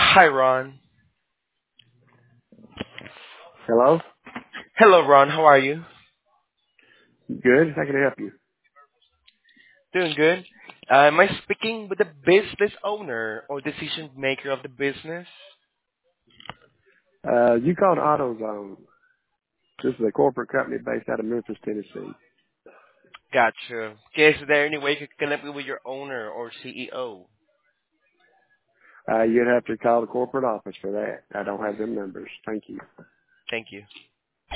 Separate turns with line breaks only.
Hi, Ron.
Hello?
Hello, Ron. How are you?
Good. How can I help you?
Doing good. Am I speaking with the business owner or decision maker of the business?
You called AutoZone. This is a corporate company based out of Memphis, Tennessee.
Gotcha. Okay, is there any way you could connect me with your owner or CEO?
You'd have to call the corporate office for that. I don't have them numbers. Thank you.
Thank you.